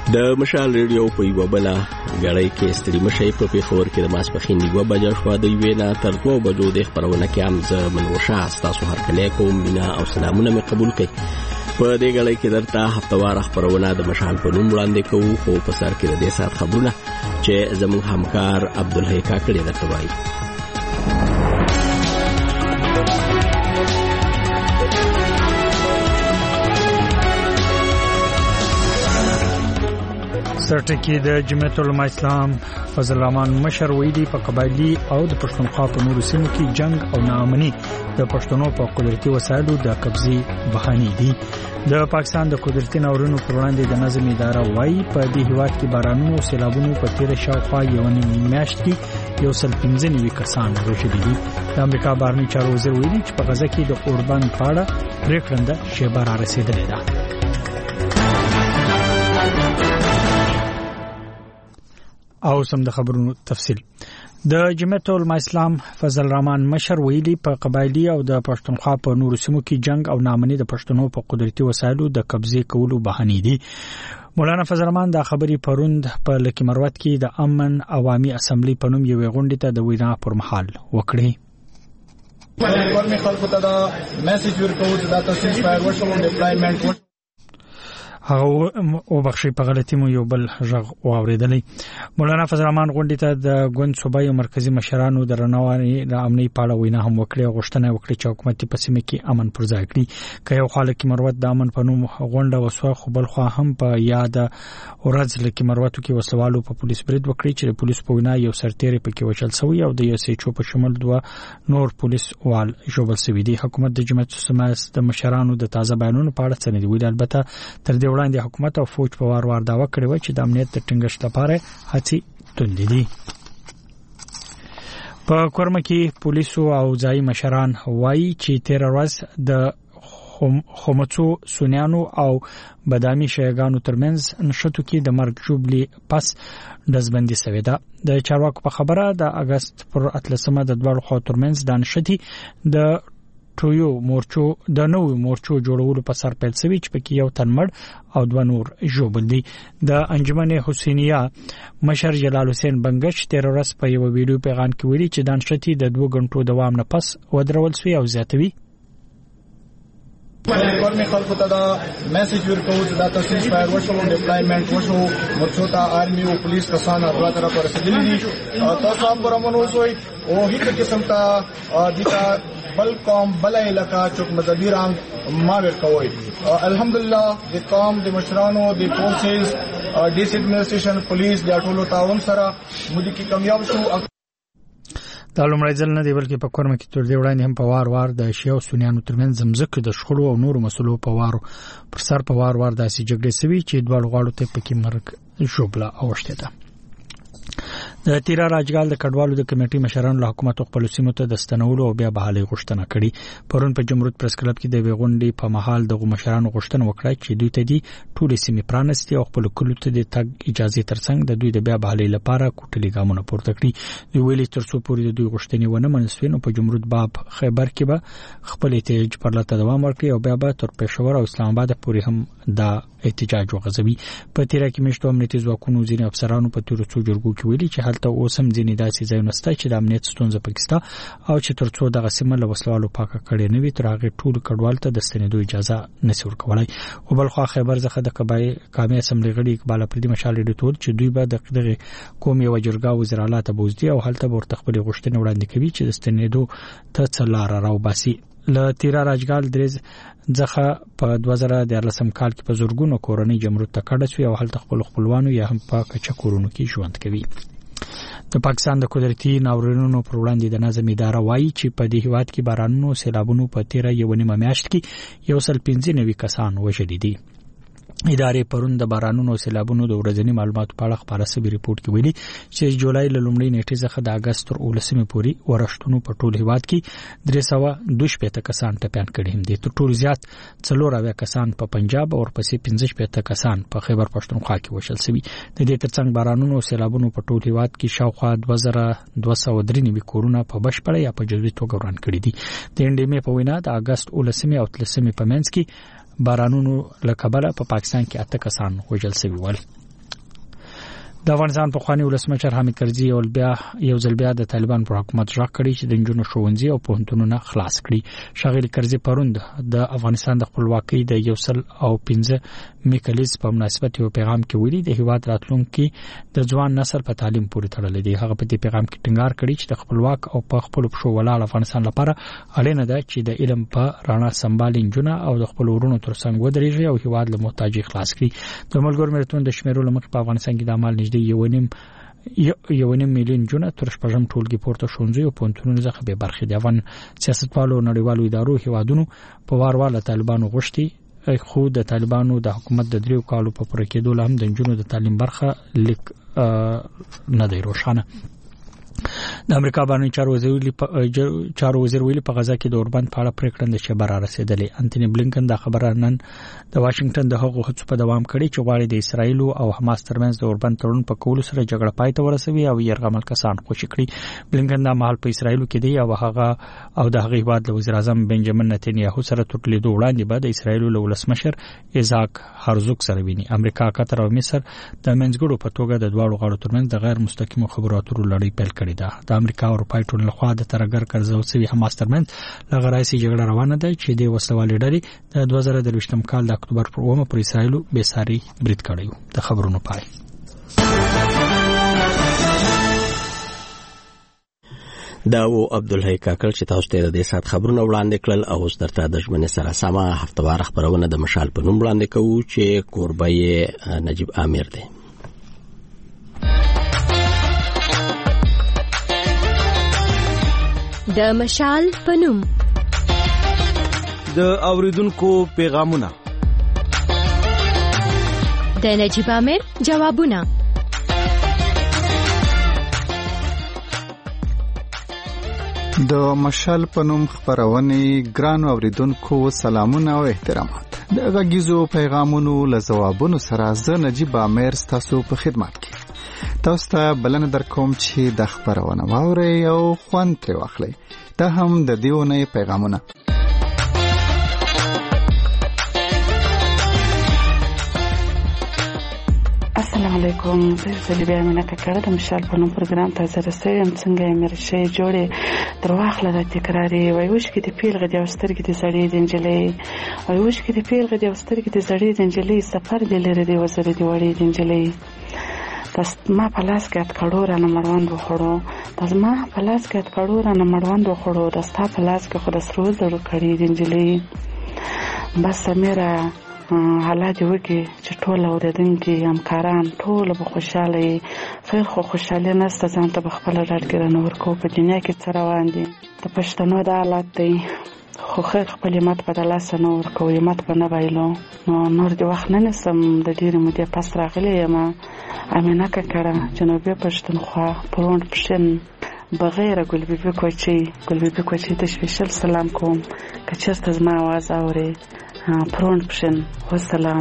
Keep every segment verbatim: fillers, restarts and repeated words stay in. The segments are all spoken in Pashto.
د مشال ریډیو په یو بل غړی کې ستړي مشي په پیښور کې د ماسپخین یو بجې شو د وینا تر دوه بجو د خبرونه کې هم ز منوشه تاسو هر کله کوم بنا او سلامونه مې قبول کړئ. په دې غړی کې درته هفتوار خبرونه د مشال په نوم وړاندې کوو خو په سر کې د دې سات خبرونه چې زموږ همکار عبدالحی کاکړي درته وایي. سرټکی د جمعیت العلماء اسلام فضل الرحمن مشر ویلي په قبایلی او د پښتونخوا په نورو سیمو کې جنگ او ناامني د پښتنو په قدرتي وسایلو د قبضې بهانې دي. د پاکستان د قدرتي ناورینو پر وړاندې د نظم اداره وایي په دې هیواد کې بارانونو او سیلابونو په تیر شاوخوا یو نیم میاشت کې یو سل پنځه نوي کسان وژلي دي. د امریکا بهرنی چارو وزیر ویلي چې په غزه کې د اوربند په اړه پریکړه شیبه را رسیدلې ده. او سم د خبرونو تفصیل. د جمعیت العلماء اسلام فضل الرحمن مشر ویلي په قبایلی او د پښتونخوا په نورو سیمو کې جنگ او ناامني د پښتنو په قدرتي وسایلو د قبضې کولو بهانې دي. مولانا فضل الرحمن دا خبري پروند په لکی مروت کې د امن عوامي اسمبلی په نوم یو غونډه ته د وینا پر مهال وکړي. ورمي خلکو ته دا میسج ورکوي چې دا تاسو فایر وشو ډیپلایمنت هغه او بخشي په غلطي مو یو بل ژغ واوریدلې. مولانا فضل الرحمن غونډې ته د ګوند صوبایي مرکزی مشرانو د رنواني د امني پاړه وینا هم وکړي او غوښتنه وکړي چې حکومت په سیمه کې امن پر ځای کړي. که یو خالق مروت د امن په نوم غونډه وسوه خو بل خو هم په یاد ورځ لکه مروتو کې وسوالو په پولیس برید وکړي چې د پولیس په وینا یو سرتیری پکې وشل سوی او د یو سېچو په شمول دوه نور پولیس وال جوړل سوي دي. حکومت د جمعیت العلماء د مشرانو د تازه بیانونو په اړه څه نه دی ویل. البته تر دې وړاندې حکومت او فوج په وار وار داوا کړی و چې د امنیت د ټینګښت لپاره هڅې توندې دي. په کورمه کې پولیسو او ځایي مشران وایي چې تیر ورځ د خمچو سونیانو او بادامي شیګانو ترمنځ نشټو کې د مرګ جوبلی پس دزبندي سوي ده. د چارواکو په خبره د اگست پر اتلسمه د دوه خوا ترمنځ د نشټي د ټویو مورچو د نوو مورچو جوړولو په سر پیل سوي چې پکې یو تن مړ او دوه نور ژوبل دي. د انجمن حسینیه مشر جلال حسین بنگش تیر ورځ په یو ویډیو پیغام کې ویلي چې د نشټي د دوه غنټو دوام نه پس ودرول سوي او زیاتوي. ورمي خلکو ته دا میسج ورکوي چې دا تاسو فایر وشو ډیپلایمنت وشو مرچو ته آرمي او پولیس کسان الله تعالی پر رسیدلي دي. تاسو هم برمنو سوی او هیڅ قسم ته د بل قوم بل علاقہ چوک مذهبی رنگ ما ورکوي. الحمدلله د قوم د مشرانو د فورسز ډیس ایڈمنسټریشن پولیس د ټولو تعاون سره مودي کې کامیاب شو. د لومړي ځل نه دی بلکې په کورمه کې تر دې وړاندې هم په وار وار د شیو سونیانو ترمنځ زمزکه د شخړو او نورو مسلو په وارو پر سر په وار وار داسې جګړې سوي چې دوه غواړو ته پکې مرګ شوبله اوشته ده. د تیرا راجګال د کډوالو د کمیټې مشرانو له حکومت خپل سیمو ته د ستنولو او بیا بحالي غوښتنه کړې. پرون په جمهوریت پریس کلب کې د ویغونډې په محل د مشرانو غوښتنه وکړه چې دوی ته دي ټول سیمې پرانستي او خپل کلو ته د تګ اجازه ترڅنګ د دوی د بیا بحالي لپاره کوټلي ګامونه پورته کړي. دوی ویلي ترڅو پورې د دوی غوښتنې ونه منسوي نو په جمهوریت باب خیبر کې به خپل احتجاج پر لته دوام ورکړي او بیا به تر پېښور او اسلام آباد پورې هم دا احتجاج وغځوي. په تیرا کې مشته امنیتي ځواکونو ځینې افسرانو په تیر څو جرګو کې ویلي چې هلته اوسم ځینې داسې ځایونه شته چې د امنیت ستونزه پکې او چې ترڅو دغه سیمه له وسلوالو پاکه کړي نه وي تر هغه ټول کډوال ته د ستنېدو اجازه نشي ورکولای. او بل خو خیبر څخه د قبای قومي اسمبلی غړي اقبال اپریدي مشال ډیټول چې دوی به دغه قومي وجرګا وزارت بوزدي او هلته ورته خپل غوښتنې وړاندې کوي چې د ستنېدو ته څلار راو باسي. ل تیرا راجګال درز ځخه په دوه زره دیارلسم کال کې په زورګونو کورنۍ جمهوریت ته کډه شوی او هلته خپل خپلوانو یا هم په کچا کورونو کې ژوند کوي. د پاکستان د قدرتي ناورینونو پر وړاندې د نظم اداره وایي چې په دې هیواد کې بارانونو سیلابونو په تیر یو نیمه میاشت کې یو سل پنځه نوي کسان وژلي دي. ادارې پرون د بارانونو او سیلابونو د ورځني معلوماتو په اړه خبره سوي ریپورت کې ویلي چې جولای له لومړۍ نیټې څخه د اگست تر اولسمې پورې ورښتونو په ټول هیواد کې درې سوه دوه شپېته کسان ټپیان کړي هم دي. تر ټولو زیات څلور اویا کسان په پنجاب او ورپسې پنځه شپېته کسان په خیبر پښتونخوا کې وشل سوي. د دې ترڅنګ بارانونو او سیلابونو په ټول هیواد کې شاوخوا دوه زره دوه سوه درې نوي کورونه په بشپړه یا په جزوي توګه وران کړي دي. د انډیمې په وینا د اگست اولسمې او اتلسمې په منځ کې بارانونو له کبله په پاکستان کې اته کسان وژل شوي ول. د افغانستان په خواني ولسمشر حامد کرزي یو بیا یو ځل بیا د طالبان پر حکومت ژغ کړی چې د نجونو ښوونځي او پوهنتونونه خلاص کړي. ښاغلي کرزي پروند د افغانستان د خپلواکۍ د یو سل او پنځه میکلیز په مناسبت یو پیغام کې ویلي د هیواد راتلونکي د ځوان نسل په تعلیم پورې تړلې دی. هغه په دې پیغام کې ټینګار کړی چې د خپلواک او په خپل پښو ولاړ افغانستان لپاره اړینه ده چې د علم په رڼا سمبال نجونه او د خپل ورونو ترڅنګ ودرېږي او هیواد له محتاجۍ خلاص کړي. د ملګرو ملتونو د شمیرو لمخې په افغانستان کې د عمل نږدې یو نیم یو نیم میلیون جونه تر شپږم ټولګي پورته ښوونځي او پوهنتونونو څخه به برخې دي. افغان سیاستوالو نړیوالو ادارو هیوادونو په وار وار له طالبانو غوښتي خو د طالبانو د حکومت د دریو کالو په پوره کېدو هم د نجونو د تعلیم برخه لیک نه دی روښانه. د امریکا بهرنی چارو وزیر چارو وزیر ویلي په غزا کې د اوربند په اړه پریکړه چې بار رسیدلې. انټونی بلینکن دا خبره نن د واشنگټن د هغو هڅو په دوام کړي چې غواړي د اسرایل او حماس ترمنځ د اوربند تړون په کولو سره جګړه پای ته ورسوي او يرغمل کسان خوشي کړي. بلینکن دا مهال په اسرایل کې دی او هغه او د هغه هیواد د وزیر اعظم بنجامین نتنیاهو سره تټلیدو وړاندې بعد اسرایل له ولسمشر ایزاک هرزوگ سره ویني. امریکا، قطر او مصر د منځګړو په توګه د دواړو غاړو ترمنځ د غیر مستقیمو خبرو اترو لړۍ پیل کړې ده. د امریکا او اروپای ټولنې لخوا د ترګر قرضو سوي حماس ترمنځ لغړای سي جګړه روانه ده چې د وسلوالې ډلې د دوه زره درویشتم کال د اکتوبر پر اومه پر اسرایل به ساري برید کړی. د خبرونو پای. دا و عبدالحی کاکل چې تاسو ته د سات خبرونه وړاندې کړل او اوس درته د ژمنې سره سمه هفتوار خبرونه د مشال په نوم وړاندې کوو چې کوربه یې نجیب عامر دی. د مشال پنوم د اوریدونکو پیغامونه د نجیب عامر جوابونه. د مشال پنوم خبرونه ګران اوریدونکو سلامونه او احترامات. د غږیزو پیغامونو له جوابونو سره زه نجیب عامر تاسو په خدمت کې. تاسو ته بلنه در کوم چې د خبرونه واورئ او خوند ترې واخلئ. دا هم د دیونه پیغامونه. السلام علیکم. زه زلیبه امینه کاکړه د مشال په نوم پروګرام ته حاضر شوم. څنګه یې مې شي جوړې در واخله د تکراري وای وش کې د پیل غدي او سترګې د زړې د انجلې وای وش کې د پیل غدي او سترګې د زړې د انجلې سفر د لری د وزر د وړې د انجلې تاس ما په لاس کې ات کړو را نه مړوند وخړو تاس ما په لاس کې ات کړو را نه مړوند وخړو د ستا په لاس کې خو د سرو زړو کړي د انجلې بس میرا حالات وکي چې ټول اوریدونکي همکاران ټول به خوشاله وي. خیر خو خوشاله نسته ځان ته خپل راډګر نه ورکو په دنیا کې څه روان دي د پښتنو د حالت دی خو خیر خپل مات په لاس نه ورکو مات په نه وایلو نو نور د وخت نه نسم د ډیرې مودې پس راغلی یم. امینه کاکړه جنوبي پښتونخوا پروند پښین بغیر ګلبيبي کوچي ګلبيبي کوچي ته سپیشل سلام کوم که چېرته زما आवाज اوري پروند پښین والسلام.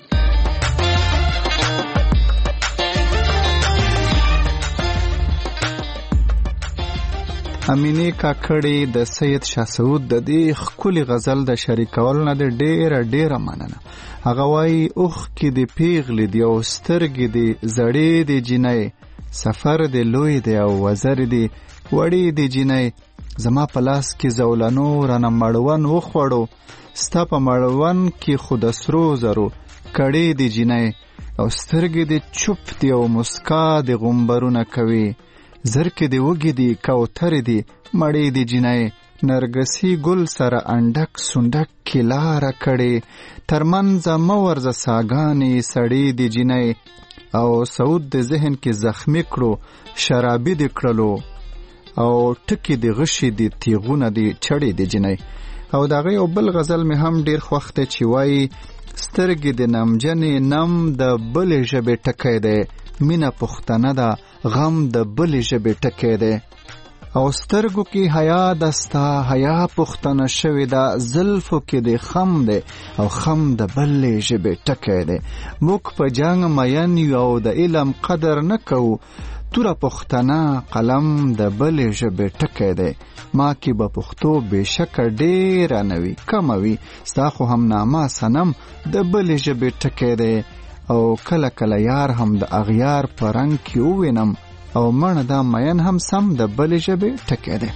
امینه کاکړې د سید شاه سعود د دې خولي غزل د شریکول نه د ډېر ډېر مننه. هغه وايي اوخ کې د پیغلې دی او سترګې دی زړې دی جنې سفر دی لوی دی او وزر دی وړې دی جنې زما په لاس کې زولانو رانه مړون وخوړو ستا په مړون کې خود سرو زرو کړې دی جنې او سترګې دی چوپ دی او مسکا دی غمبرونه کوي زرکې دی وګې دی کوتر دی مړې دی جنې نرګسي ګل سره انډک سندک کلاره کړي ترمنځ مورزه ساګانې سړې دی جنې او سعود د ذهن کې زخمی کړو شرابي دی کړلو او ټکی دی غشي دی تیغونه دی چړې دی جنې. او دغه یو بل غزل مې هم ډیر خوښته چې وایي سترګې د نمجنې نم د بلې ژبې ټکی دی مینه پښتنه ده غم د بلې ژبې ټکی دی او سترګو کې حیا دستا حیا پښتنه شوی دا زلفو کې دی خم دی او خم د بلې ژبې ټکی دی. موږ په جنگ مین یو د علم قدر نه کوو توره پښتنه قلم د بلې ژبې ټکی دی. ما کې به پښتو بېشکه ډېره نه وي کمه وي ستا خو هم نامه صنم د بلې ژبې ټکی دی او کله کله یار هم د اغیار په رنگ کې ووینم او مړه دا مین هم سم د بلې ژبې ټکی دی.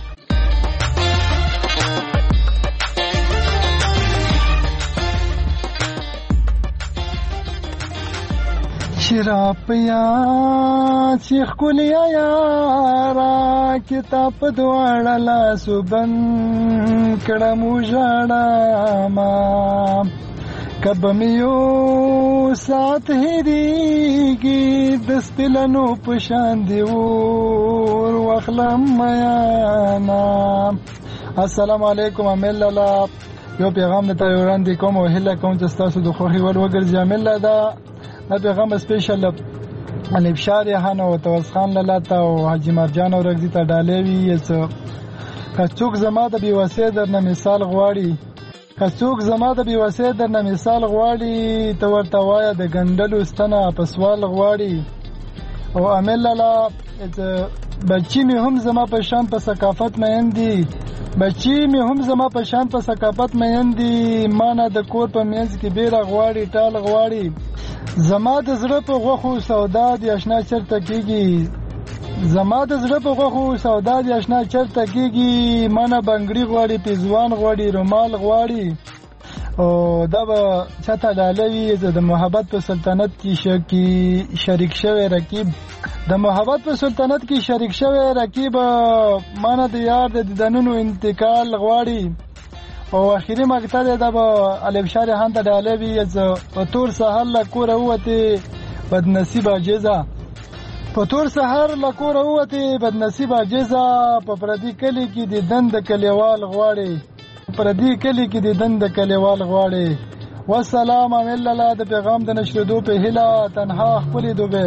شراب پیا چې ښکلیا یارا کتاب دواړه لاسو بند کړم وژاړمه کب میو سات هېرېږي د سپلنو په شان دې ور واخلم میانا. السلام علیکم امیل لالا یو پیغام درته وړاندې کوم او هیله کوم چې ستاسو د خوښې وړ وګرځي. امیل لالا دا پیغام سپیشل الابشار یهان او توس خان لالا او حاجی مرجان او رغزی ته ډالې وي. که څوک زما د بیوسۍ درنه مثال غواړي که څوک زما د بیوسۍ درنه مثال غواړي ته ورته وایه د ګنډلو ستنه په سوال غواړي. او امیل لالا بچی مې هم زما په شان په ثقافت مین دي بچی مې هم زما په شان په ثقافت مین دي مانه د کور په منځ کې بیره غواړي ټال غواړي. زما د زړه په غوښو سودا دی اشنا چرته کېږي زما د زړه په غوښو سودا دی اشنا چرته کېږي مانه بنګړي غواړي پیزوان غواړي رومال غواړي. او دا به چاته ډاله وي د محبت په سلطنت کې شریک شوی رقیب د محبت په سلطنت کې شریک شوی رقیب مانه د یار د دیدنونو انتقال غواړي. او اخیری مقطع دی دا به الابشار یهان ته ډاله وي په تور سهار له کوره ووتې بدنصیب عاجزه په تور سهار له کوره ووتې بدنصیب عاجزه په پردي کلي کې د دند کلیوال غواړي پردي کلي کې د دند کلیوال غواړي. والسلام امیل لالا د پیغام د نشریدو په هیله تنها خپلې دوبه.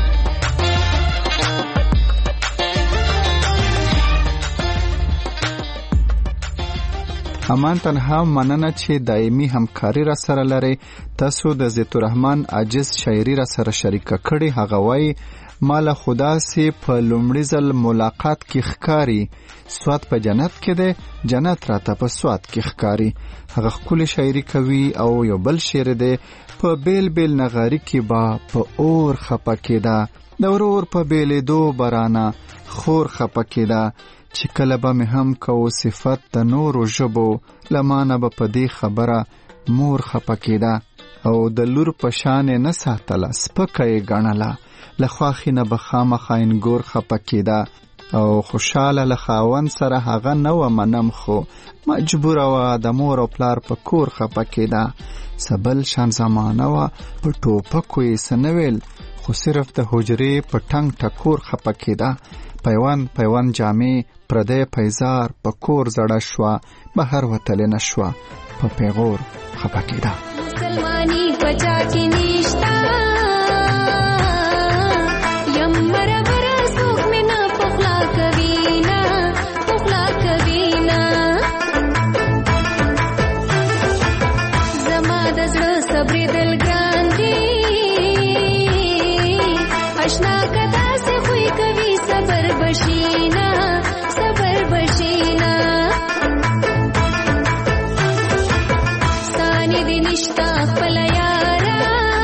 امان تنها مننه چې دایمي همکاري را سره لري. تاسو د زیت الرحمن عاجز شاعري را سره شریکه کړي. هغه وایي مال خدا سي په لومړي ځل ملاقات کې ښکاری سواد په جنت کې ده جنت راته په سواد کې ښکاری. هغه ښکلي شاعري کوي او یو بل شعر دی په بیل بیل نغاري کې با په اور خپه کېده د ورور په بیلېدو برانه خور خپه کېده چې کله به مې هم کو صفت د نورو ژبو لمانه به په دې خبره مور خپه کېده او د لور په شان نه ساتله سپکه یې ګڼله له خواښې نه به خامخا انګور خپه کېده او خوشحاله له خاوند سره هغه نه وه منم خو مجبوره وه د مور او پلار په کور خپه کېده. سبل شان زمانه وه په ټوپکو یې څه نه ویل خو صرف د حجرې په ټنګ ټکور خپه کېده. پیوند پیوند جامې پردی پیزار په کور زړه شوه بهر وتلې نه شوه په پیغور خپه کېده. مسلمانی پچا کې نشتا یم مربر سوک مې نه پخلا کوي نه پخلا کوي نه زما د زړه صبر دل ګران دی اشنا کدا سے خوې کوي صبر بشینا صبر بشینا ستانی دی نشتا خپل یارا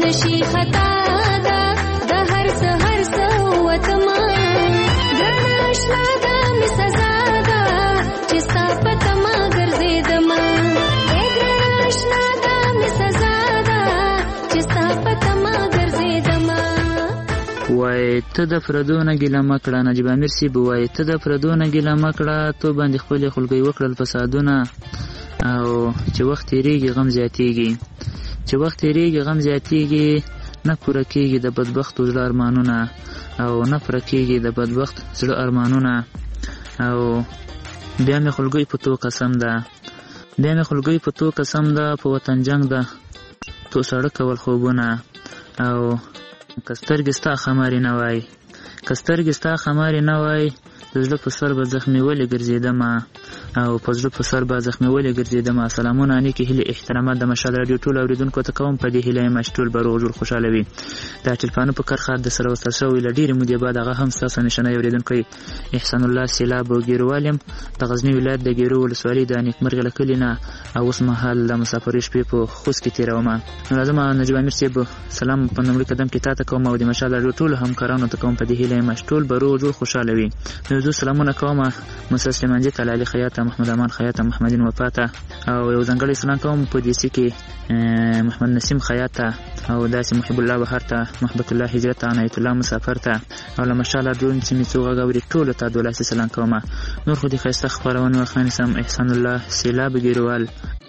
شي خطا ده د هر څه هر څه وتما ګرانه اشنا ده می سزا ده چې ستا په تما ګرځېدما اے ګرانه اشنا ده می سزا ده چې ستا په تما ګرځېدما. وای ته د فردونه ګیله مکړه نجیب امیر سی بوای ته د فردونه ګیله مکړه تو باندې خپل خلګي وکړل فسادونه او چې وخت تیریږي غم زیاتیږي چې وخت تیریږي غم زیاتیږي نه پوره کیږي د بدبخت زړه ارمانونه او نه پوره کیږي د بدبخت زړه ارمانونه او بیا مې خلګي په تو قسم ده بیا مې خلګي په تو قسم ده په وطن جنگ ده تو سړک کول خوبونه او کسترګ ستا خماري نه وای کسترګ ستا خماري نه وای د زړه په سر به زخمي ولې ګرځېدم او په زړه په سر به زخمي ولې ګرځېدم. سلامونه نیکې هیلې احترامات د مشال رادیو ټول اوریدونکو ته کوم په دې هیله یم چې ټول به روغ جوړ خوشحاله وي. دا ټلفانو په کرخه د سره وصل شوی له ډېرې مودې بعد هغه هم ستاسو نشانه اوریدونکی احسان الله سیلاب ګیروال یم د غزني ولایت د ګیرو ولسوالۍ د نیکمرغه له کلي نه او اوس مهال د مسافرۍ شپې په خوست کې تېروم. نو لازمه نجیب امیر صاحب سلام په لومړي قدم کې تا ته کوم او د مشال رادیو ټول همکارانو ته کوم په دې هیله یم چې ټول به روغ جوړ خوشحاله وي. نو زه سلامونه کوم موسی سلیمانجي طلالي خیاطه محمد امان خیاطه محمدین وفاته او یو ځانګړی سلام کوم په دې سي کې محمد نسیم خیاطه او داسې محب الله بهر ته محبت الله هجرت عنایت الله مسافر ته او له مشال رادیو چې می څوغه غوړي ټول ته دولاسي سلام کوم. نور خو دې خسته خبرونه وخاني سم احسان الله سیلاب ګیروال.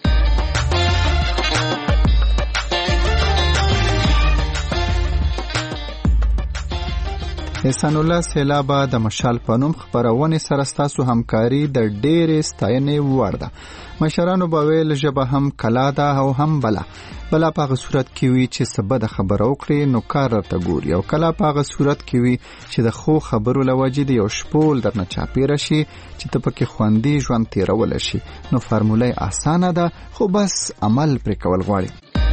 احسان الله سیلابه د مشال په نوم خبرونه سره ستاسو همکاري د ډېرې ستاینې وړ ده. مشرانو به ویل ژبه هم کلا ده او هم بلا بلا په هغه صورت کې وي چې سبا د خبره وکړي نو کار راته ګوري او کلا په هغه صورت کې وي چې د خو خبرو له وجې د یو شپول درنه چاپېره شي چې ته پکې خوندي ژوند تېرولی شي. نو فارموله اسانه ده خو بس عمل پرې کول غواړي.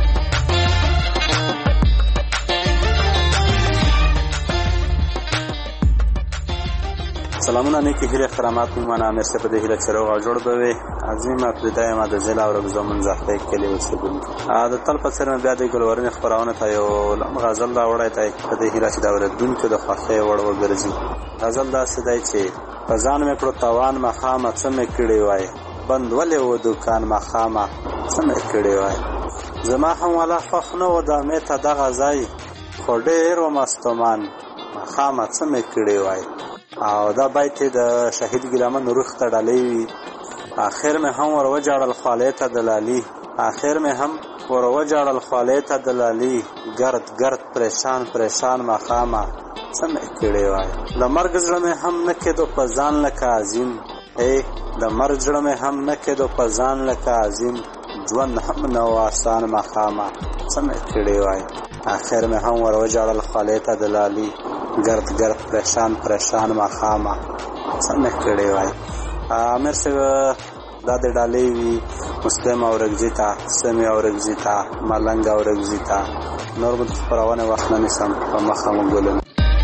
سلامونه نیکی هیله احترامات من امیر صاحب په دې هیله چې روغ جوړ به وي. عظیمه پردای ما د ضلع او زمون زحته کلی اوسېدونکو دا تل په سر بیا د ګلورین خبرونه ته یو غزل دا وړای ته په دې هیله چې دا ورته د خوښي وړ وګرځي. غزل دا سدای چې پزان مې کړو توان ما خامه څه مې کړی وای بند ولې و دکان ما خامه څه مې کړی وای زما هم ولا فخ نه و د مې ته دغه ځای خو ډېر مستمان ما خامه څه مې کړی وای. او دا بیت د شهید ګلامن روح ته ډالې وي. اخر مې هم ور وجاړل خاله ته دلالي اخر مې هم ور وجاړل خاله ته دلالي ګرد ګرد پریشان پریشان ما خامه څه مې کړی وای. د مرګ زړه مې هم نه کېدو په ځان لکه عظیم اے د مرګ زړه مې هم نه کېدو په ځان لکه عظیم ژوند هم نه آسان ما خامه څه مې کړی وای. اخر مې هم ور وجاړل خاله ته دلالي گرد گرد پریشان پریشان ما خامه څه مې کړی وای. امیر صاحب دا د ډالۍ وي مسلم او رګزیتا سمي او رګزیتا ملنګ او رګزیتا نور به خبرونه وخت نه نسم په مخه مونږ.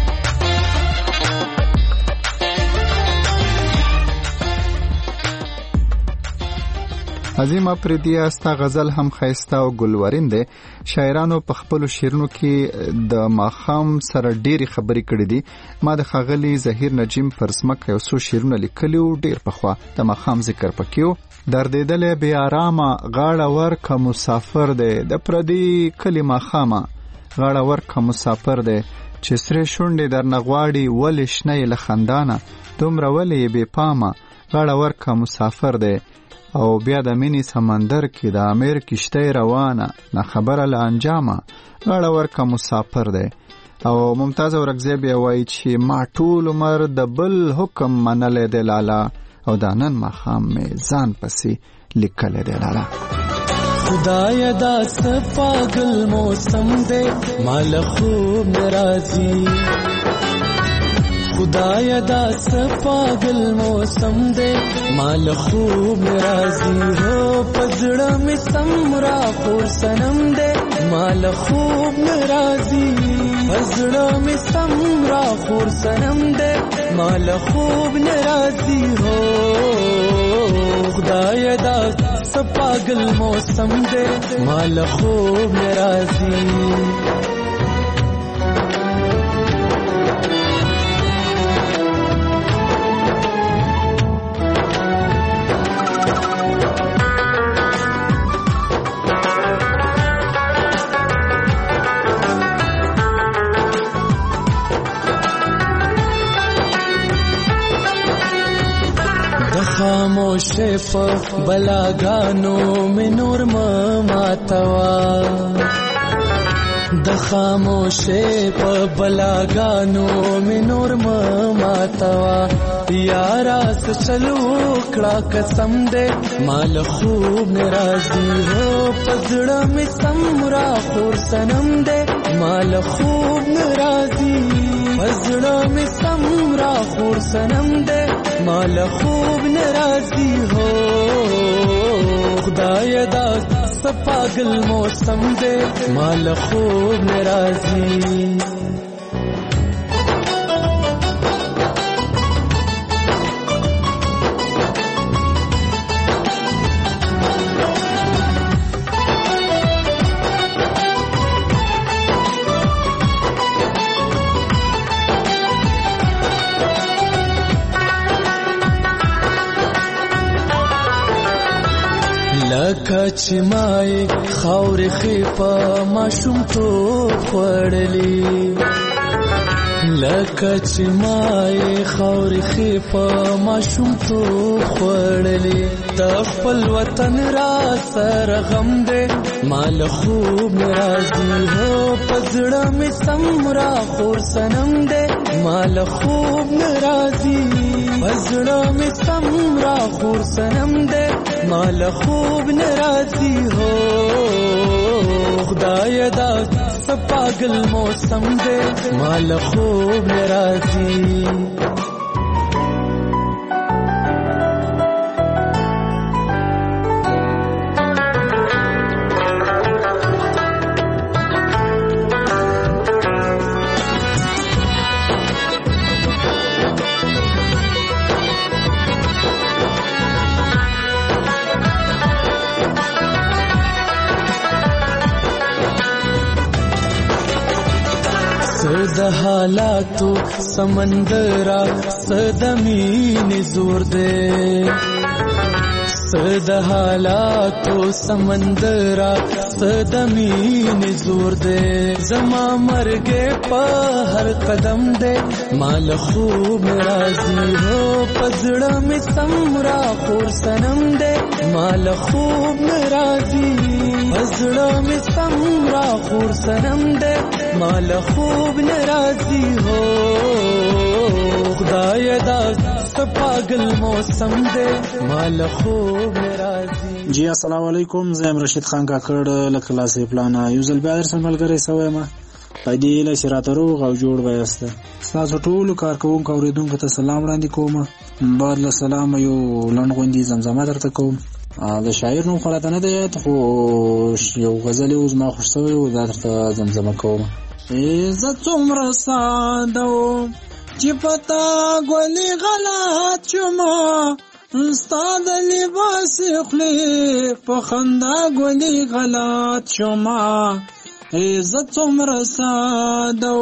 عظیم افریدی استا غزل هم خیسته او ګلورین ده. شاعرانو په خپل شعرونو کې د ماخام سره ډېری خبرې کړې دي. ما د خاغلی زهیر نجیم پرسمک یو څو شعرونه لیکلي او ډېر پخوا د ماخام ذکر پکيو. دردېدلې بې آرامه غاړه ورکه مسافر ده د پردي کلی ماخامه غاړه ورکه مسافر ده چې سره شونډې در نغواړي ولې شنه له خندانه دومره ولې بې پامه غاړه ورکه مسافر ده. او بیا د مینی سمندر کې د امیر کشته روانه نه خبره له انجامه غاړه ورکه مسافر ده. او ممتاز اورکزی بیا وایي چې ما ټول عمر د بل حکم منلې دی لالا او دا نن ماښام مې ځان پسې لیکلی دی لالا. خدایا دا څه پاگل موسم دی مال خوب ناراضي خدایا دا څه پاگل موسم دی مال خوب ناراضي هو پزړه می سمرا خور سنم دی مال خوب ناراضي پزړه می سمرا خور سنم دی مال خوب ناراضي هو خدایا دا سپاگل موسم دے مال خوب ناراضی خاموش په بلاګانو مې نور ماتوا د خاموش په بلاګانو مې نور ماتوا یارا چلو کړه قسم دې مال خوب ناراضي هو پزړه مې سمرا خور سنم دې مال خوب ناراضي پزړه مې سمرا خور سنم دې مال خوب ناراضي هو خدای دا سپاگل موسم دے مال خوب ناراضي لکه چې مای خاورې خېپه ماشوم تو خوړلې لکه چې مای خاورې خېپه ماشوم تو خوړلې د خپل وطن را سره غم دې مال خوب ناراضي هو پزړه مې سمرا خور سنم دې مال خوب ناراضي پزړه مې سمرا خور سنم دې مال خوب ناراضي هو خدای دا سپاگل موسم دے مال خوب ناراضي د حالاتو سمندرا صدمین زور دے صد حالاتو سمندرا صدمین زور دے زما مرگے پا ہر قدم دے مال خوب ناراضی ہو پزڑا میں سمرا خور سنم دے مال خوب ناراضی پزڑا میں سمرا خور سنم دے مال خوب ناراضی ہو خدای دا سپاگل موسم دے مال خوب ناراضی جی السلام علیکم زم رشید خان کاکړ لکه لاسې پلانا یو ځل بیا سره ملګری سوې ما پدې له شراترو غو جوړ وایسته تاسو ټول کارکوونکو اوریدونکو ته سلام وړاندې کوم بعد له سلام یو لنډغوندي زمزمه درته کوم د شاعر نو خلاص نه دی خو یو غزل اوس ما خوښوي او درته زمزمه کوم عزت څومره ساده چې پتا ګولې غلط شوما استاد لباس خلی په خندا ګولې غلط شوما عزت څومره ساده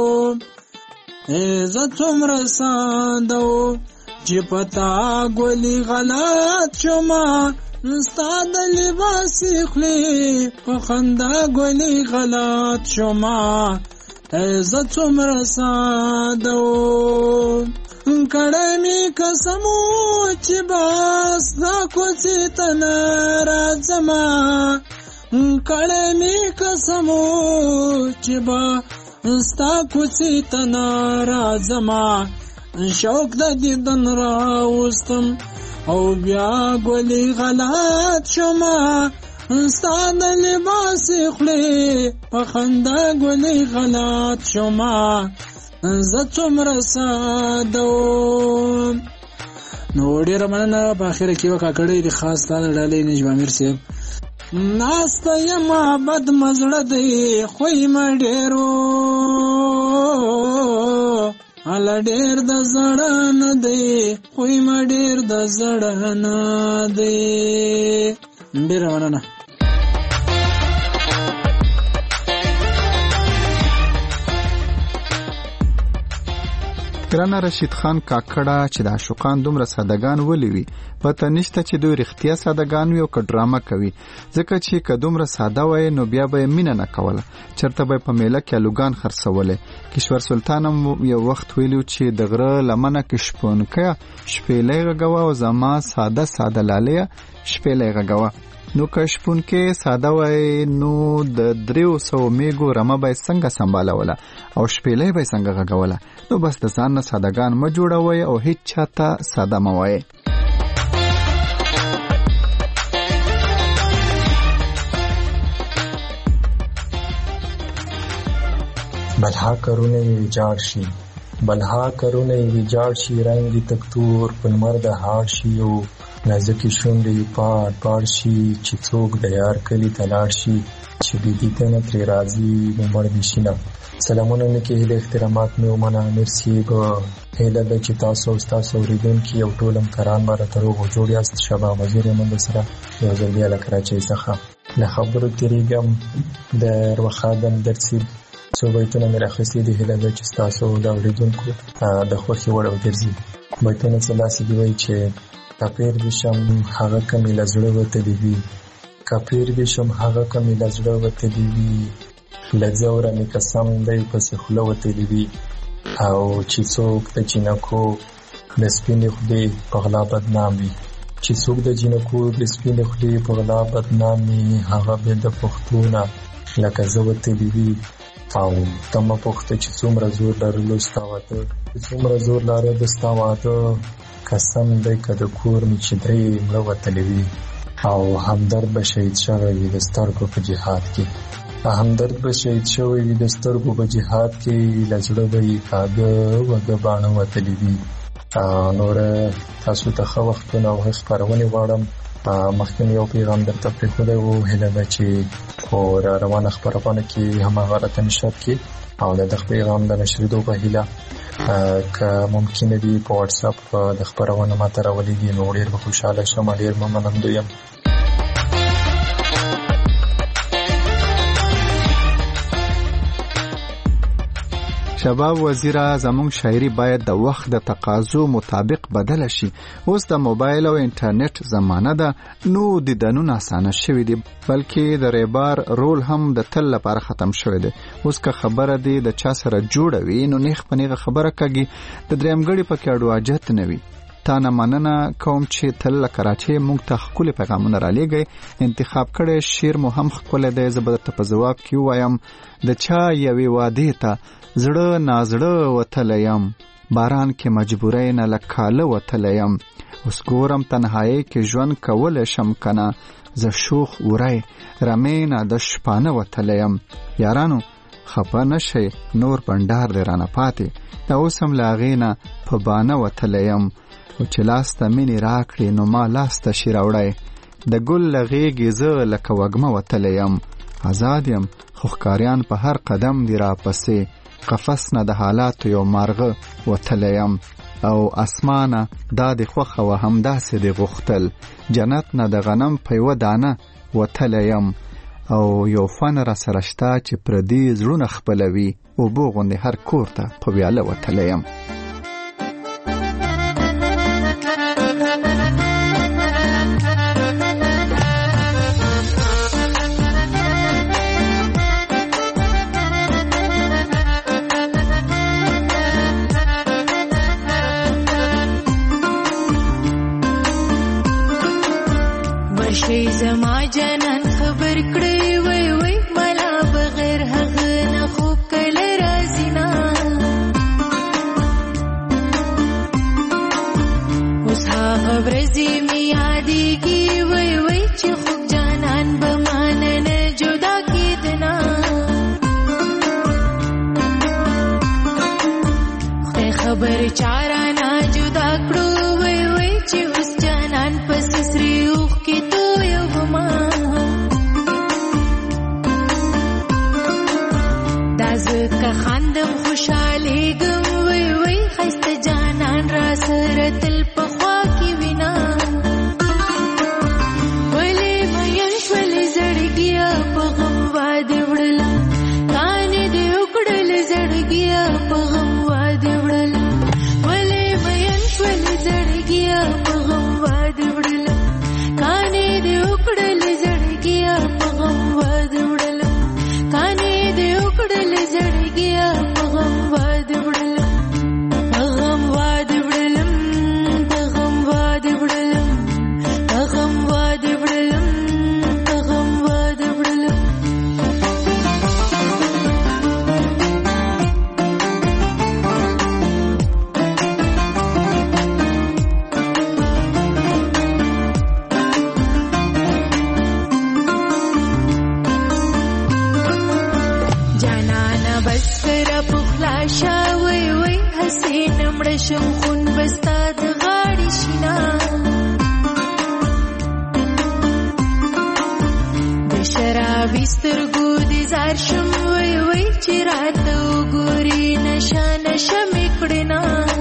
عزت څومره ساده چې پتا ګولې غلط شوما استاد لباس خلی په خندا ګولې غلط شوما عزت څومره ساده کړه می قسمو چې بس دا کوڅه ته راځما کړه می قسمو چې بس دا کوڅه ته راځما شوق د دیدن راوستم او بیا ګولې غلط شوما استاد لباس خلی په خندا ګولې غلط شوما زه څومره ساده نو ډېر مننه په اخر کې وکړه کړې د خاص تعالی ډالې نجم امیر صاحب ناسته یم بد مزړه دی خو یې ډېرو اله ډېر د زړه نه دی خو یې ډېر د زړه نه دی ډیره مننه. ګرانه رشید خان کاکړه چې د عاشقان دومره سادهګان ولي وي پته نشته چې دوی رښتیا سادهګان وي او که ډرامه کوي، ځکه چې که دومره ساده وای نو بیا به مینه نه کوله، چرته به په میله کې الوګان خرڅولې. کشور سلطان هم یو وخت ویلو چې د غره لمنه کې شپونکه شپېلۍ غږوه او زما ساده ساده لالیه شپېلۍ غږوه. نو که شپونکې ساده وای نو د دریو سو میګو رمه به څنګه سنبالوله او شپېلۍ به څنګه غږوله. نو بس د ځان نه سادهګان مه جوړوئ او هیڅ چاته ساده مه وایئ. بلها کرونه ویجاړ شي بلها کرونه ویجاړ شي رنګ تکتور پنمر د هاړ شي او نازکی شونډې پاړ پاړ شي چې څوک د یار کلی تلاړ شي چې بې دیدنه ترې راځي نو مړ دې شي نه. سلامونه مې کې هیله احترامات مې ومنه. امیر صاحب هیله ده چې تاسو او ستاسو اورېدونکي او ټول همکاران به راته روغ او جوړ یاست. شباب وزیر یم درسره یو ځل بیا له کراچۍ څخه له خبرو تېرېږم. د ارواښادم درسي څو بیتونه مې راخیستي دي. هیله ده چې ستاسو د اورېدونکو د خوښې وړ وګرځي. بیتونه څه داسې دي وایي چې کافر دې شم هغه کمې له زړه وتلي وي کافر دې شم هغه کمې له زړه وتلي وي له ځوره مې قسم دی پسې خوله وتلي وي او چې څوک د جینکو د سپینې خولې په غلا بدنام وي چې څوک د جینکو د سپینې خولې په غلا بدنام وي هغه بې د پښتو نه لکه زه وتلي وي. او ته مه پوښته چې څومره زور لرلو ستا واده چې څومره زور لاره د ستا واده قسم دی که د کور مې چې درې مړه وتلي وي او همدرد به شهید شوی وي د سترګو په جهاد کې همدرد به شهید شوی وي د سترګو په جهاد کې له زړه به یې کاږه وږه باڼه وتلي وي. نوره تاسو ته ښه وختونه او ښه خپرونې غواړم. مخکې یو پیغام درته پرېښودی و، هیله ده چې په را روانه خپرونه کې هماغه راته نشر کړي او د دغه پیغام د نشرېدو په هیله که ممکنه وي په واتساپ د خپرونه ماته راولېږي نو ډېر به خوشحاله شم. ډېر مننه یم. شباب وزیره زمونږ شاعري باید د وخت د تقاضو مطابق بدله شي. اوس د موبایل او انټرنیټ زمانه ده نو دیدنونه اسانه شوي دي بلکې د ریبار رول هم د تل لپاره ختم شوی دی. اوس که خبره دی د چا سره جوړه وي نو نیغ په نیغه خبره کږي د درېمګړي پکې اډواجت نه وي. تا نه مننه کوم چې تل له کراچۍ موږ ته ښکلي پیغامونه رالیږئ. انتخاب کړی شعر مو هم ښکلی دی. زه به درته په ځواب کې ووایم د چا یوې وعدې ته زړه نازړه وتلی یم باران کې مجبوری نه له کاله وتلی یم اوس ګورم تنهایۍ کې ژوند کولی شم کنه زه شوخ وری رمې نه د شپانه وتلی یم. یارانو خفه نه شئ نور بنډار دی رانه پاتې د اوس هم له هغې نه په بانه وتلی یم او چې لاس ته مینې راکړې نو ما لاس ته شي راوړی د ګل له غېږې زه لکه وږمه وتلی یم. آزاد یم خو ښکاریان په هر قدم دی راپسې قفس نه د حالاتو یو مارغه وتلی یم او اسمانه دا د خوښه و همداسې د غوښتل جنت نه د غنم په یوه دانه وتلی یم او یو فن را سره شته چې پردي زړونه خپلوي اوبو غوندې هر کور ته په ویاله وتلی یم. شي زما جنان خبر کړی وای وای ملا بغیر هغه نه خوب کله راځي نه اوس هغه ورځې مې یادېږي وای وای چې خوب جانان به مانه نه جدا کېدنه خدای خبر چاره نه جدا کړو وای وای چې اوس جانان پس سري اوخ کې که خاندم خوشحالیږم وای وای ښایسته جانان را سره تل په خوا کې وینا ولې به بس کرا پخلا شاوي وي حسین مړ شم خون بستا د غاړي شینا د شرابي سترګو دي زار شم وي وي چې راته وګوري نشه نشه مې کړنا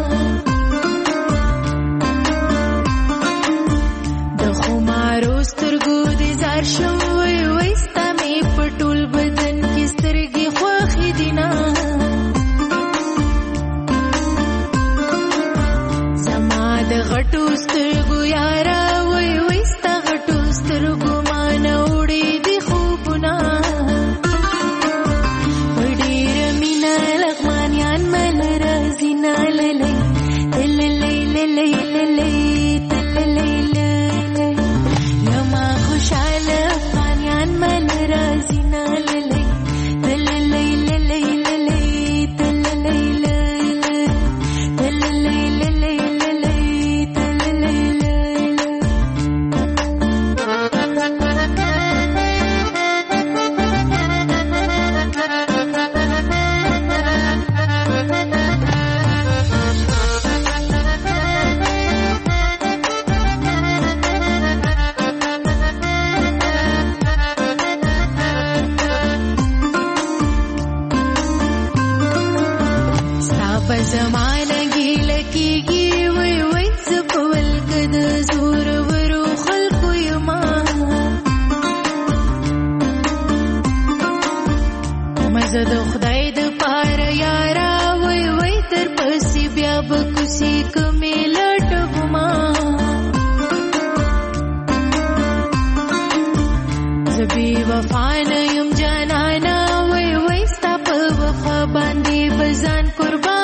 د خمارو سترګو دي زار شم وي وي ستا مې په ټول بدن کې سترګې خوښې دي نه زما د غټو سترګو یارا وي وي ستا غټو سترګو ما نه وړي دي خوبونه په ډېره مینه لغمانیان من راځي نه للی للی للی للی للی یما خوشاله افغانیان من راځي نه للی للی للی للی للی زمانه ګیله کېږي وی وی زه په ولکه د زورورو خلکو یما مزه د خدای د پاره یارا وی وی تر پسې بیا به کوسي کمې لټوما زه بې وفا نه یم جانانه وی وی ستا په وفا باندې به ځان قربان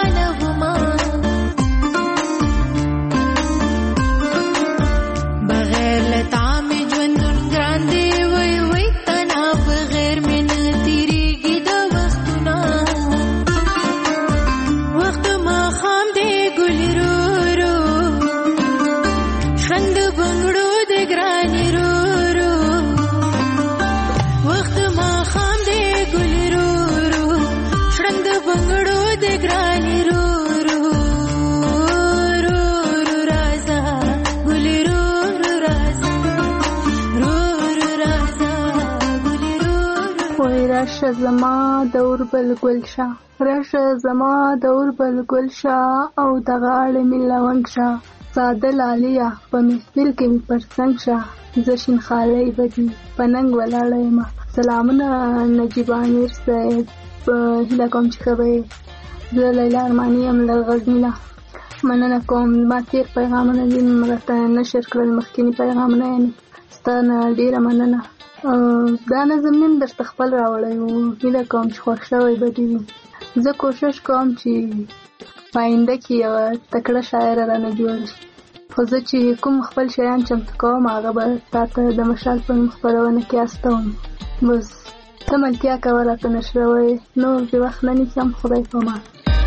راشه زما د اوربل ګلشه راشه زما د اوربل ګلشه او د غاړې مې لونګ شه ساده لاليه په محفل کې مې پر څنګ شه زه شین خالۍ به دي په ننګ ولاړه یم سلامونه نجیب امیر صاحب هیله کوم چې ښه به یې زه لیلا ارماني یم له غزني نه مننه کوم ما تېر پیغامونه دي راته نشر کړل مخکیني پیغامونه یعنې ستا نه ډېره مننه دا نظم نیم درته خپل راوړی و هیله کوم چې خوښ شوی به دې وي زه کوشش کوم چې په آینده کې یوه تکړه شاعره رانه جوړه شي خو زه چې کوم خپل شیان چمتو کوم هغه به تا ته د مشال په نوم خپرونه کې استوم بس ته ملتیا کوه راته نشروئ نور د وخت نه نیسم خدای په امان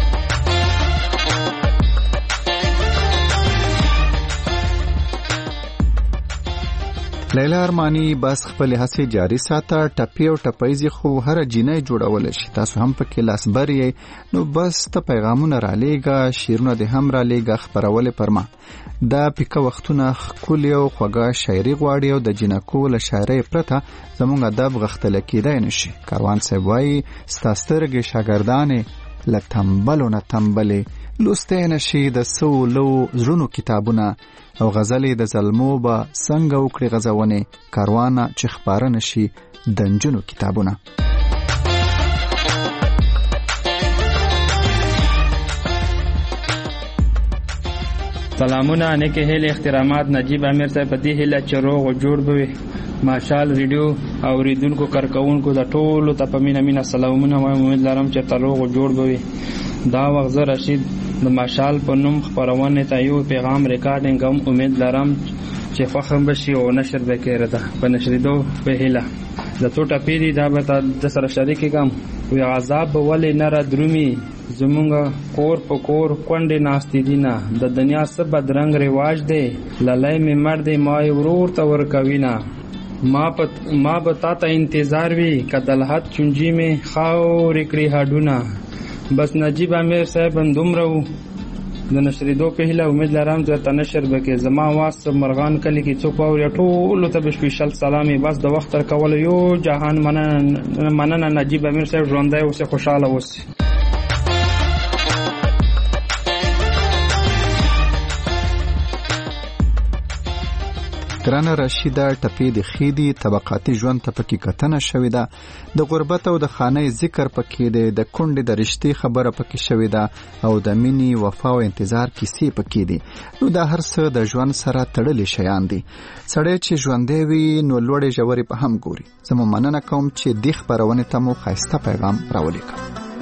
لیلا ارمانی بس خپل هڅې جاری ساته ټپي او ټپایزي خو هر جینۍ جوړول شي تاسو هم پکې لاسبر یې نو بس ته پیغامونه را لېږه شعرونه دې هم را لېږه خپرولې پر ما دا پیکه وختونه ښکلي او خوږه شاعري غواړي او د جینکو له شاعرۍ پرته زموږ ادب غښتلی کېدی نه شي کاروان صاحب وایي ستا سترګې شاګردانې له تنبلو نه تنبلې لوستی نه شي د څو لو زړونو کتابونه او غزلې د زلمو به څنګه وکړي غزونې کاروانه چې خپاره نه شي د نجونو کتابونه سلامونه نیکه هیله احترامات نجیب امیر صاحب په دې هیله چې روغ او جوړ به ماشال ریډیو اوریدونکو کارکونکو د ټولو ته په مینه مینه سلامونه وایم امید لرم چې ته روغ او جوړ به دا وخت زه رشید د ماشال په نوم خپرونه ته یو پیغام ریکارډینګ کوم امید لرم چې فخم بشي او نشر به کېره ده په نشریدو په هیله د څو ټپې دي دا به د سره شریک کوم وی عذاب ولې نه را درومي زمونږ کور په کور کونډې ناستې دي نه د دنیا څه بدرنګ رواج دی للی مې مړ دی ما یې ورور ته ورکوي نه ما پت ما بتا ته انتظار وی کدلحت چونجی می خاور کړی هډونه بس نجیب امیر صاحب دومره د نشریدو په هیله امید لرم چې ته نشر وکې زما واس مرغان کلی کې څوک اوري ټول ته سپیشل سلامي بس د وخت تر کول یو جهان مننه مننه نجیب امیر صاحب ژوندی اوسه خوشاله اوسه. ګرانه رشیده ټپې د خېدي طبقاتي ژوند ته پکې کتنه شوې ده د غربت او د خانه ذکر پکې ده د کونډې د رشتې خبره پکې شوې ده او د مینې وفا او انتظار کیسې پکې دي. نو دا هر څه د ژوند سره تړلي شیان دي. سړی چې ژوندی وي نو لوړې ژورې په هم ګوري. زموږ مننه کوم چې دې خپرونې ته مو ښایسته پیغام راولیکه.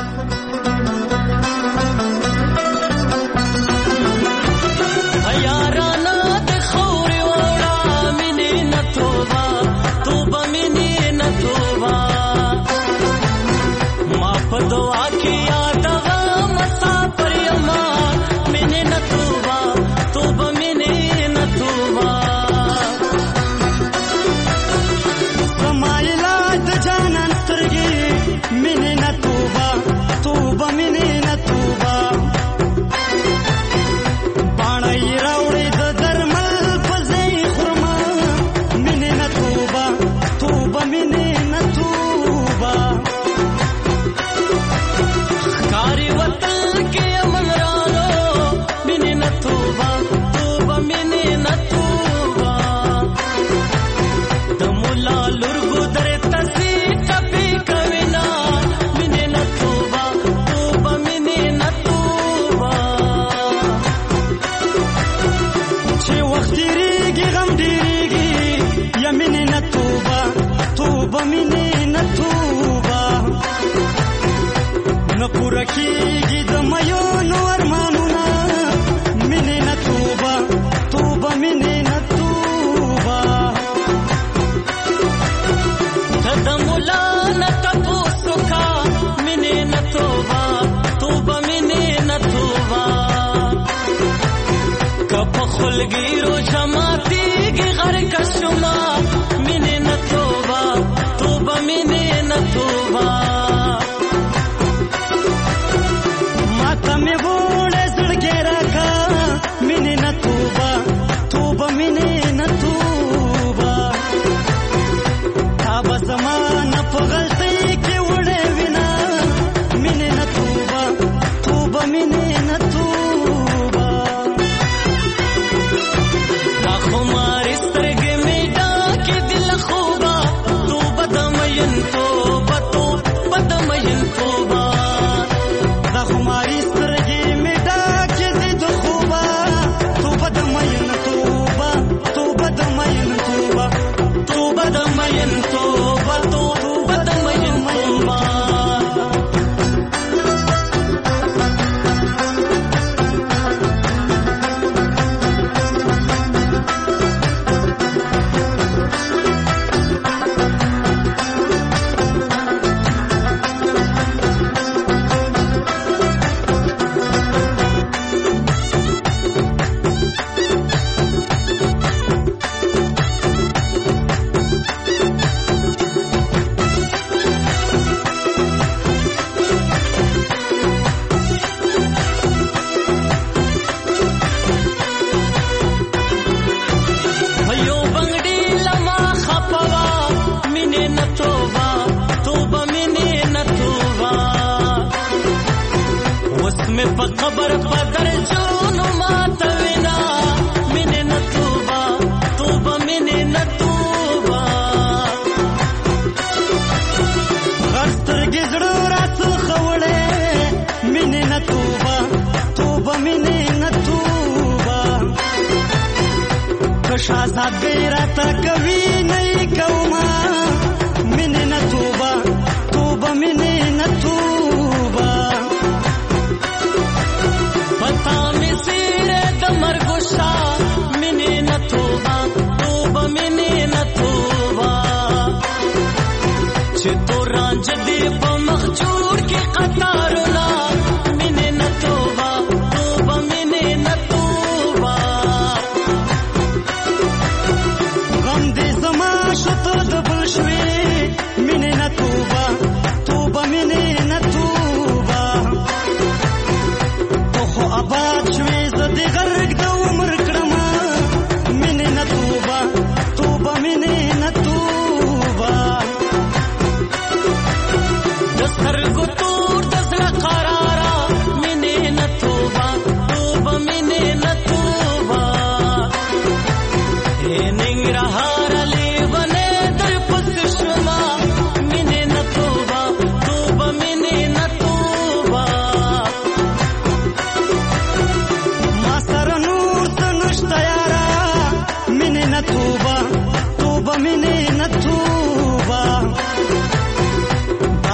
کیږي د مایو نو ارمانونه مینه نه توبه توبه مینه نه توبه قدم ولا نه تاسو کا مینه نه توبه توبه مینه نه توبه کپ خلګیرو جماعتي غر کشما مینه نه توبه توبه مینه نه توبه me vole zurge raka mine na tuba tuba mine na tuba aba zamana po galti ke ude vina mine na tuba tuba mine na tuba da khumari strge me da ke dil khuba tuba damayin tuba tuba damayin tuba da khumari खबर पदर जोनो मातविना मिने न तूबा तूबा मिने न तूबा गस्तर गिजड़ो रास खवड़े मिने न तूबा तूबा मिने न तूबा कशाजाद गैरा ता कभी नहीं कौमा मिने न तूबा तूबा मिने न तूबा पता में सिरे दमर गुस्सा मिने न तूबा तूबा मिने न तूबा चितोरां जदी बमखजूर की कतारना मिने न तूबा तूबा मिने न तूबा गम दे जमा शुत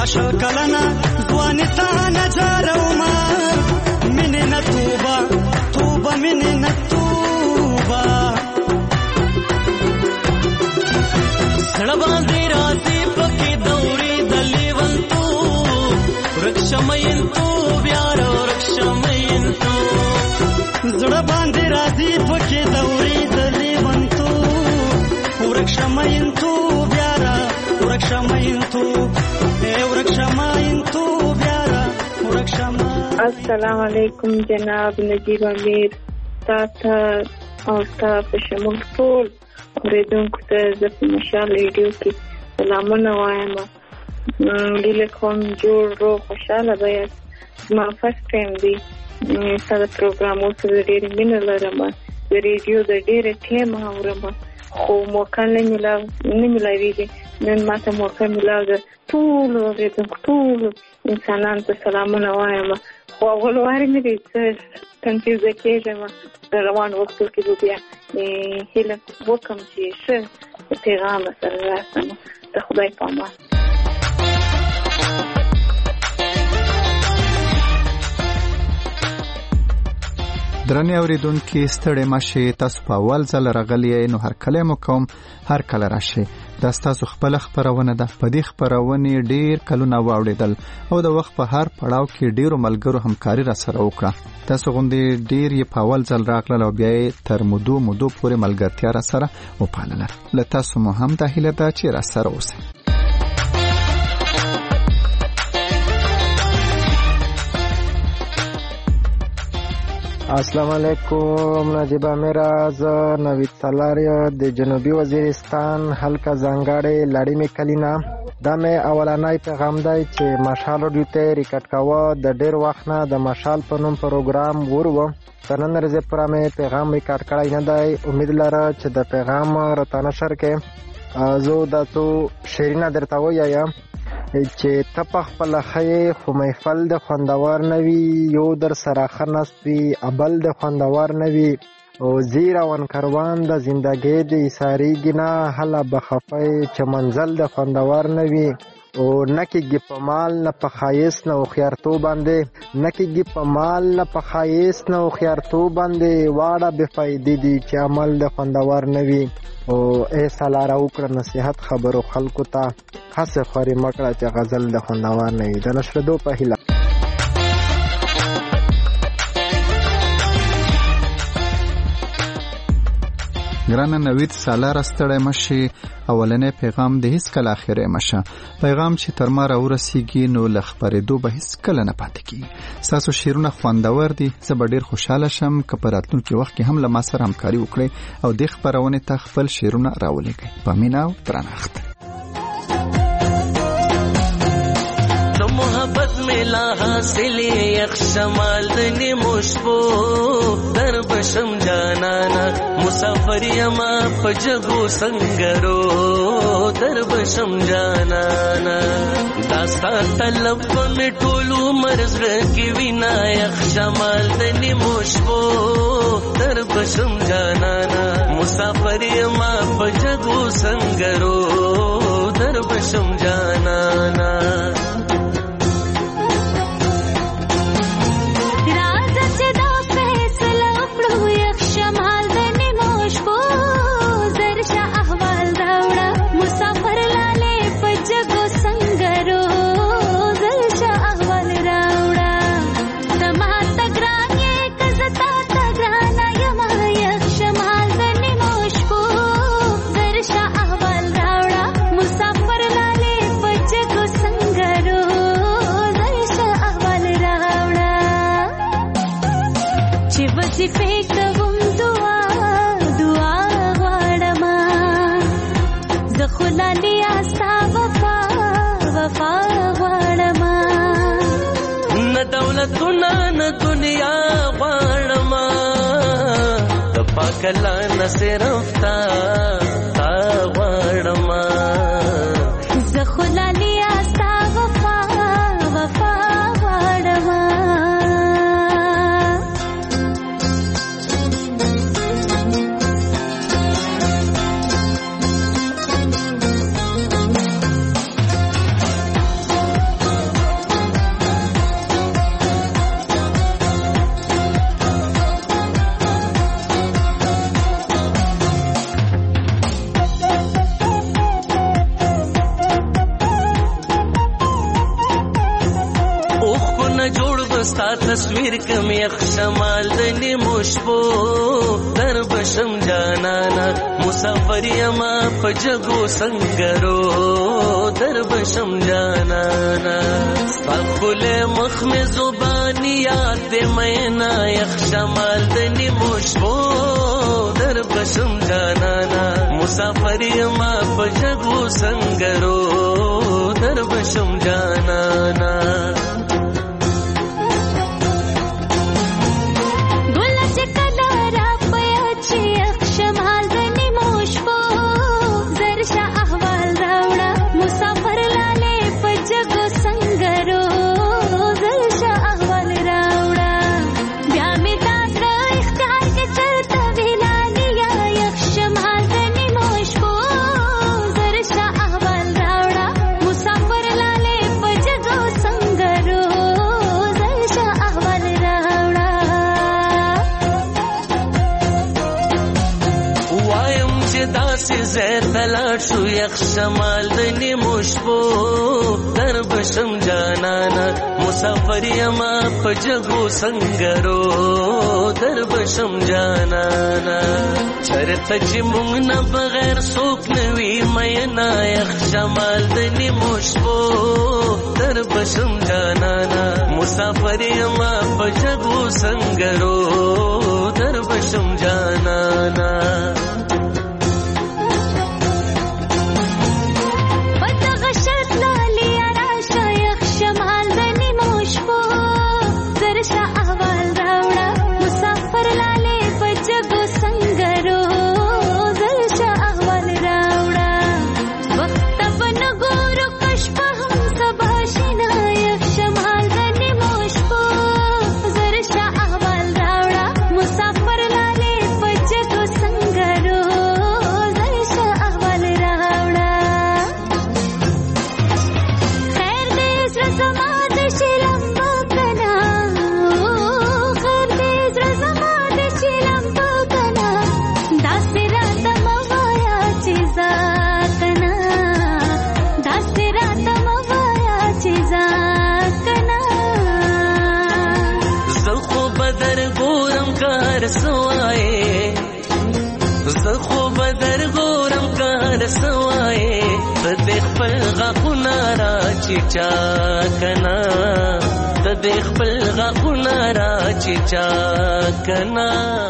ماشل کلنا ځواني ته نجاروما مینې نه توبه توبه مینې نه توبه زړه باندې راځي پکې دورې د لیونتو ورکشمینتوب یاره ورکشمینتوب زړه باندې راځي پکې دورې د لیونتو ورکشمینتوب یاره ورکشمینتوب ورکشمینتوب یاره ورکشمینتوب. السلام علیکم جناب نجیب امیر تاته او ستا په شمول ټول اوریدونکو ته زه په مشال ریډیو کې سلامونه وایم. ډېر کوم جوړ روغ خوشحاله به یاست. زما فرست ټایم دی ستا د پروګرامو سره ډېرې مینه لرم. د ریډیو د ډېره ټایمه اورم خو موقع نه میلاویږي. نن ماته موقع میلاو ده. ټولو اوریدونکو ټولو انسانانو ته سلامونه وایم. خو اول وارې مې دی څه کنفیوزه کېږم. د روان وختو کې به بیا هیله وکړم چې ښه پیغام سره راسم. د خدای په امان. درنې اوریدونکي ستړي مشه تاسو په اول ځل راغلی نو هر کله مو کوم هر کله راشي. دا تاسو خپل خبرونه ده. په دې خبرونه ډیر کلونه واوریدل او د وخت په هر پړاو کې ډیرو ملګرو همکاري را سره وکړه. تاسو غوندي ډیر یې په اول ځل راغله او بیا تر مودو مودو پورې ملګرتیا را سره وپالله. له تاسو مو هم د هیله ده چې را سره اوسئ. السلام علیکم. نجیب امیر از نوید سالاری د جنوبي وزیرستان حلقه زنګاړې لړۍ می کلینا. دا مې اولنۍ پیغام دی چې مشال رادیو ته ریکارډ کاوه. د ډیر وخت نه د مشال په نوم پروګرام ورو تر نن ورځې پورې مې پیغام ریکارډ کړی نه دی. امید لرم چې د پیغام راته نشر کې زه د تو شیرینه درته وایم چې ته په خپل خې خو محفل د خوندور نوي یو در سره خنستي ابل د خوندور نوي او زیرا ون کاروان د زندګۍ د ایساری گنا هله بخفای چې منزل د خوندور نوي او نکیږي په مال نه په خایس نه او خيارتو باندې نکیږي په مال نه په خایس نه او خيارتو باندې واړه به فائدې دي چې عمل د خوندور نوي او ای سالار او کړ نصيحت خبرو خلکو ته خاصه خوري مکړه چې غزل د خوندور نوي د نشر دو په هیله. ګران نوید سالار ستړی مشي. اولنې پیغام د هیڅ کله اخیره مشه. پیغام چې تر ما را ورسیږي نو لخبرېدو به هیڅ کله نه پاتې کیږي. تاسو شیرونه خوندور دي. زه به ډیر خوشاله شم که په راتلونکي وخت کې هم له ما سره همکاري وکړئ او د خبرونه ته خپل شیرونه راولېږئ. په مینه او درنښت. محبت ملا حاصل یک شمال دنی مشبو در بشم جانانا مسافر یما پجگو سنگرو در بشم جانانا داستا طلب میں ټولو مرز رکی وینا یک شمال دنی مشبو در بشم جانانا مسافر یما پجگو سنگرو در بشم جانانا دولتونه نه دنیا غواړما د پاکلا نه صرف تا تا غواړما زه خلالي استا وفا وفا غواړما جوړ بستا تصویر کم یخ شمال د نیمو شپو در بشم جانانا مسافر یما په جګو سنگرو در بشم جانانا خپل مخ می زبانی یاد دې مینا یخ شمال د نیمو شپو در بشم جانانا مسافر یما په جګو سنگرو در بشم جانانا شو یخ شمال د نیمو شپو در بشم جانانا مسافر یما په جګو سنگرو در بشم جانانا چرته چې مونږ نه بغیر څوک نوي مینا یخ شمال د نیمو شپو در بشم جانانا مسافر یما په جګو سنگرو در بشم جانانا چا کنا د دې خپل غاخونه را چې چا کنا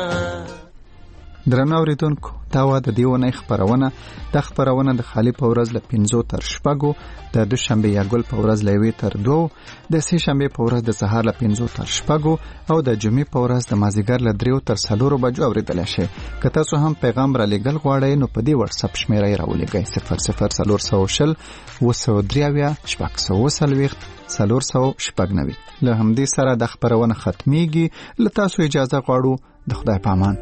درنو اوریدونکو دا و د دیونه خبرونه د خبرونه د خالی په ورځ ل پنځو تر شپږو د دوشنبه یا ګل په ورځ ل وی تر دوه د سې شنبه په ورځ د سهار ل پنځو تر شپږو او د جمعې په ورځ د مازیګر ل دریو تر څلورو بجو اوریدل شي که تاسو هم پیغام را لګل غواړئ نو په دې واتس اپ شمیره راولېږئ صفر صفر څلور سوه شل اوه سوه درې شپږ سوه څلوېښت څلور سوه شپږ نوي له همدې سره د خبرونه ختميږي له تاسو اجازه غواړو د خدای په امان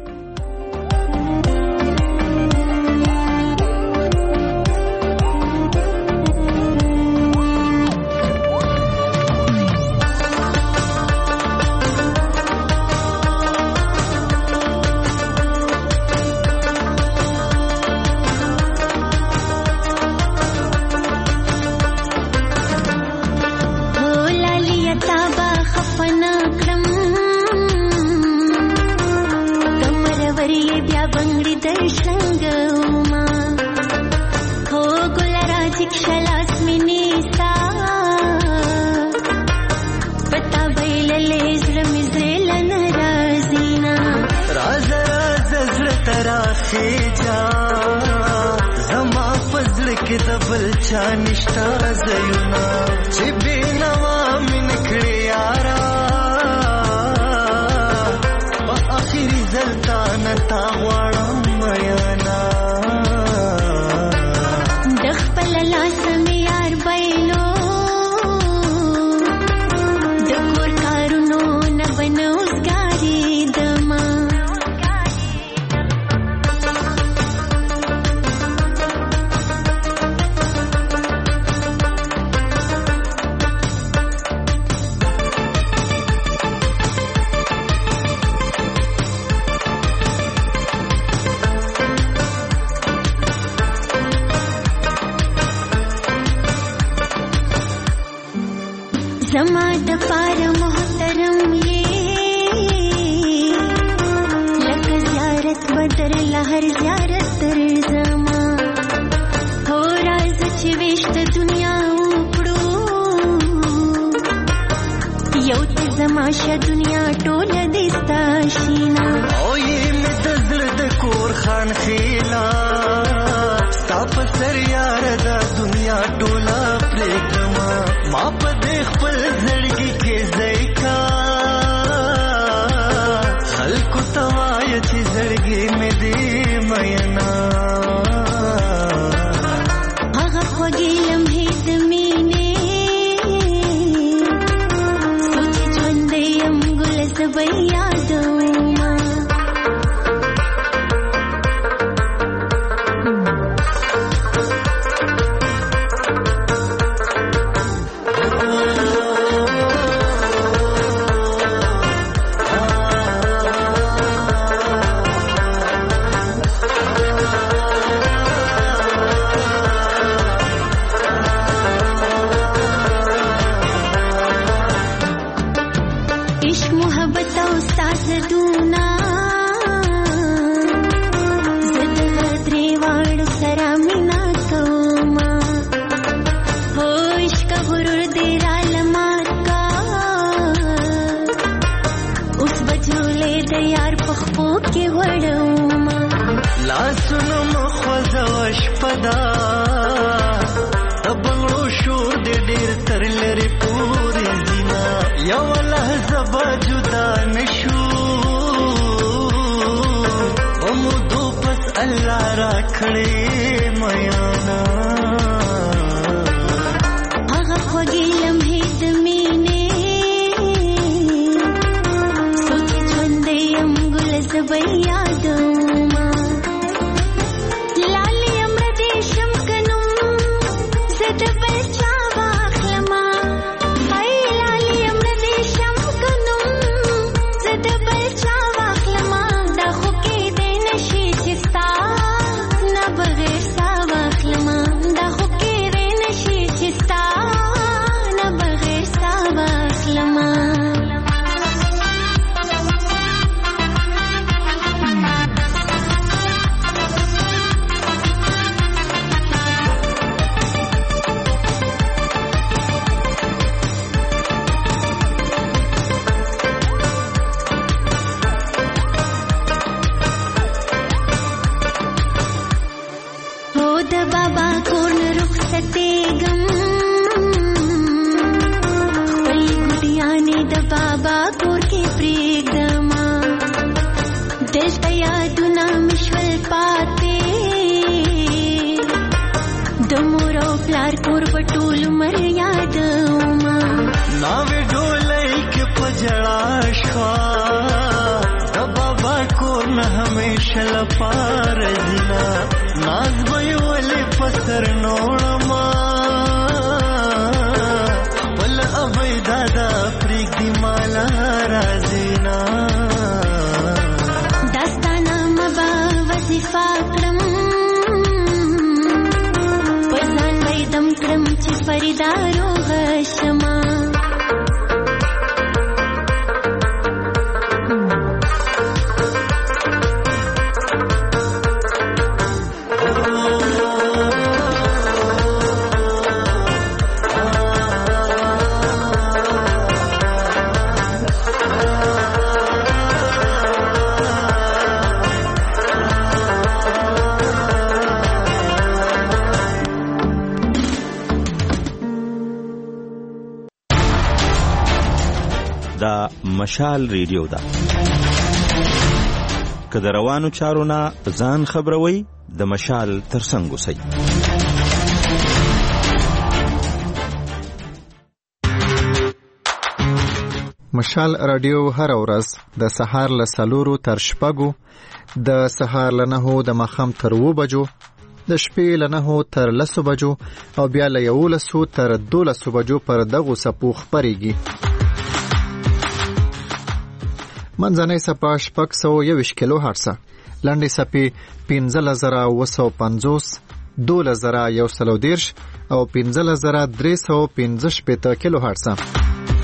نشتا زیونا چې بینوا من کړی یارا په اخري زلتا نتا غواړم میانا د خپل لاس مې یار بایلو د کور کارونو نه بنوزګاری دما زما د پار محترم یې لکه زیارت بدر لهر زیارت تر زما هو راز چې وشت دنیا وکړو یو ته زما ش دنیا ټوله دستا شینا او یې مې د زړه د کور خان خیلا ستا په سر یار دا دنیا ټوله پرېږدمه ما په دې خپل زړګي کې ځای کا خلکو ته وایه چې زړګي مې دې مینا هغه خوږې لمحې د مینې سوچ ژوندی یم ګل زه به یادومه مشال ریډیو ده که د روانو چارو نه ځان خبروي د مشال ترڅنګ اوسئ. مشال رادیو هر ورځ د سهار له څلورو تر شپږو، د سهار له نهو د ماښام تر اوو بجو، د شپې له نهو تر لسو بجو او بیا له یولسو تر دولسو بجو پر دغو څپو خپرېږي. منځنۍ څپه شپږ سوه یوویشت کیلو هرڅه، لنډې څپې پنځلس زره اووه سوه پنځوس، دولس زره یو سل او دېرش او پنځلس زره درې سوه پنځه شپېته کیلو هرڅه.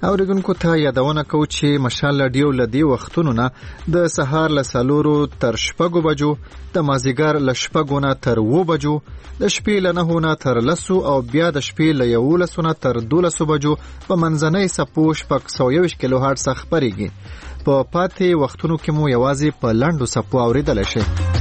اوریدونکو ته یادونه کوو چې مشال رادیو لدی وختونو نه د سهار له سلورو تر شپږو بجو، د مازیګر له شپږو نه تر اوو بجو، د شپې له نهو نه تر لسو او بیا د شپې له یولسو نه تر دولسو بجو په منځنۍ څپو شپږ سوه یوویشت کیلو هرټز خپرېږي. په پاتې وختونو کې مو یوازې په لنډو څپو اورېدلی شئ.